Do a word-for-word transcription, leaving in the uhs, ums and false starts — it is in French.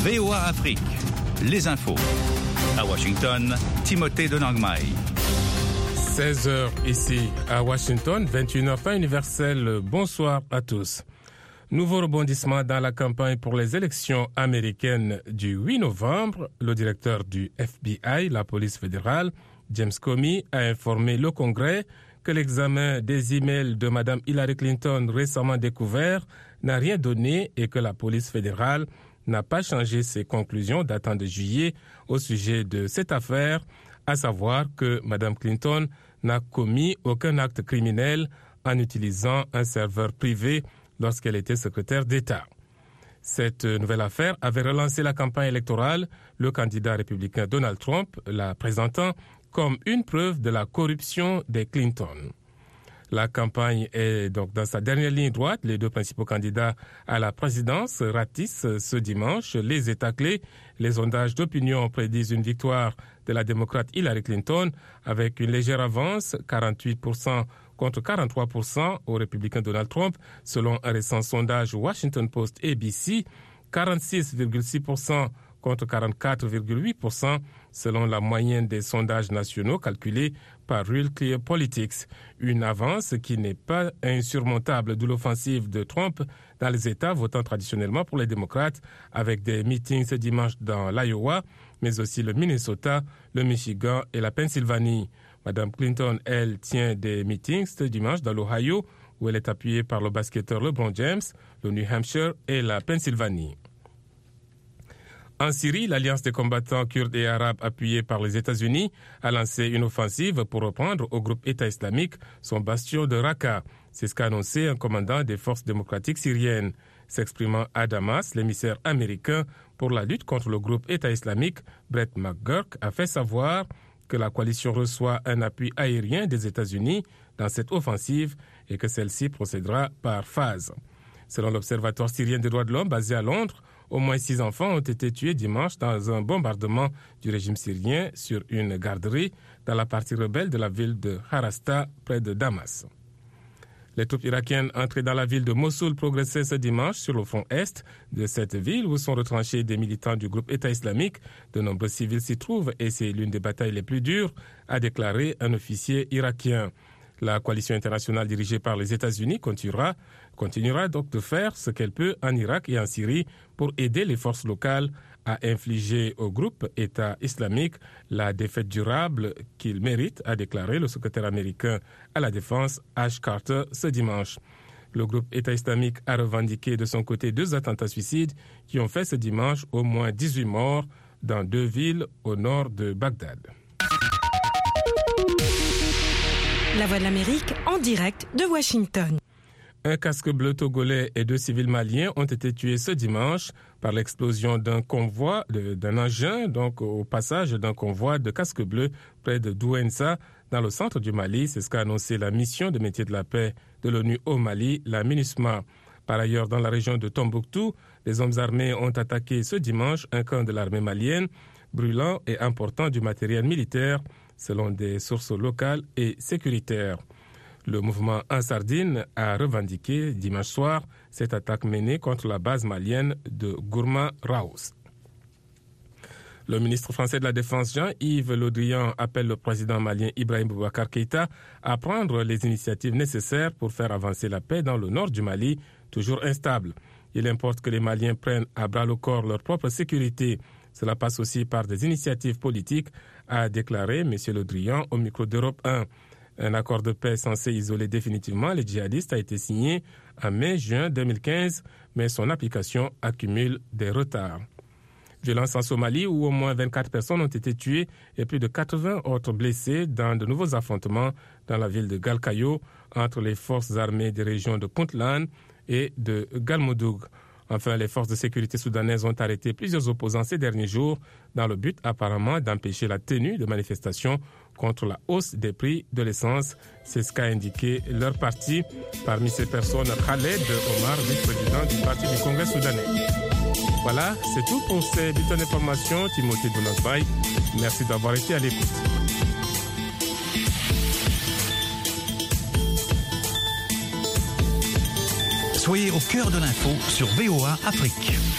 V O A Afrique, les infos. À Washington, Timothée de Nangmai. seize heures ici à Washington, vingt et une heures temps universel. Bonsoir à tous. Nouveau rebondissement dans la campagne pour les élections américaines du huit novembre. Le directeur du F B I, la police fédérale, James Comey, a informé le Congrès que l'examen des emails de Mme Hillary Clinton récemment découvert n'a rien donné et que la police fédérale n'a pas changé ses conclusions datant de juillet au sujet de cette affaire, à savoir que Mme Clinton n'a commis aucun acte criminel en utilisant un serveur privé lorsqu'elle était secrétaire d'État. Cette nouvelle affaire avait relancé la campagne électorale, le candidat républicain Donald Trump la présentant comme une preuve de la corruption des Clinton. La campagne est donc dans sa dernière ligne droite. Les deux principaux candidats à la présidence ratissent ce dimanche les États clés. Les sondages d'opinion prédisent une victoire de la démocrate Hillary Clinton avec une légère avance, quarante-huit pour cent contre quarante-trois pour cent au républicain Donald Trump, selon un récent sondage Washington Post A B C, quarante-six virgule six pour cent contre quarante-quatre virgule huit pour cent selon la moyenne des sondages nationaux calculés par Real Clear Politics. Une avance qui n'est pas insurmontable de l'offensive de Trump dans les États votant traditionnellement pour les démocrates, avec des meetings ce dimanche dans l'Iowa, mais aussi le Minnesota, le Michigan et la Pennsylvanie. Mme Clinton, elle, tient des meetings ce dimanche dans l'Ohio, où elle est appuyée par le basketteur LeBron James, le New Hampshire et la Pennsylvanie. En Syrie, l'Alliance des combattants kurdes et arabes appuyée par les États-Unis a lancé une offensive pour reprendre au groupe État islamique son bastion de Raqqa. C'est ce qu'a annoncé un commandant des forces démocratiques syriennes. S'exprimant à Damas, l'émissaire américain pour la lutte contre le groupe État islamique, Brett McGurk, a fait savoir que la coalition reçoit un appui aérien des États-Unis dans cette offensive et que celle-ci procédera par phase. Selon l'Observatoire syrien des droits de l'homme basé à Londres, au moins six enfants ont été tués dimanche dans un bombardement du régime syrien sur une garderie dans la partie rebelle de la ville de Harasta, près de Damas. Les troupes irakiennes entrées dans la ville de Mossoul progressaient ce dimanche sur le front est de cette ville où sont retranchés des militants du groupe État islamique. De nombreux civils s'y trouvent et c'est l'une des batailles les plus dures, a déclaré un officier irakien. La coalition internationale dirigée par les États-Unis continuera, continuera donc de faire ce qu'elle peut en Irak et en Syrie pour aider les forces locales à infliger au groupe État islamique la défaite durable qu'il mérite, a déclaré le secrétaire américain à la Défense Ash Carter ce dimanche. Le groupe État islamique a revendiqué de son côté deux attentats suicides qui ont fait ce dimanche au moins dix-huit morts dans deux villes au nord de Bagdad. La Voix de l'Amérique en direct de Washington. Un casque bleu togolais et deux civils maliens ont été tués ce dimanche par l'explosion d'un convoi, de, d'un engin, donc au passage d'un convoi de casques bleus près de Douenza, dans le centre du Mali. C'est ce qu'a annoncé la mission de métier de la paix de l'ONU au Mali, la MINUSMA. Par ailleurs, dans la région de Tombouctou, les hommes armés ont attaqué ce dimanche un camp de l'armée malienne, brûlant et important du matériel militaire, selon des sources locales et sécuritaires. Le mouvement Ansardine a revendiqué dimanche soir cette attaque menée contre la base malienne de Gourma-Raous. Le ministre français de la Défense Jean-Yves Le Drian appelle le président malien Ibrahim Boubacar Keïta à prendre les initiatives nécessaires pour faire avancer la paix dans le nord du Mali, toujours instable. Il importe que les Maliens prennent à bras-le-corps leur propre sécurité. Cela passe aussi par des initiatives politiques, a déclaré M. Le Drian au micro d'Europe un. Un accord de paix censé isoler définitivement les djihadistes a été signé en mai-juin deux mille quinze, mais son application accumule des retards. Violence en Somalie où au moins vingt-quatre personnes ont été tuées et plus de quatre-vingts autres blessées dans de nouveaux affrontements dans la ville de Galkayo entre les forces armées des régions de Puntland et de Galmudug. Enfin, les forces de sécurité soudanaises ont arrêté plusieurs opposants ces derniers jours dans le but apparemment d'empêcher la tenue de manifestations contre la hausse des prix de l'essence. C'est ce qu'a indiqué leur parti. Parmi ces personnes, Khaled Omar, vice-président du parti du Congrès soudanais. Voilà, c'est tout pour ces bulletins d'information. Timothée de Nangmai, merci d'avoir été à l'écoute. Soyez au cœur de l'info sur V O A Afrique.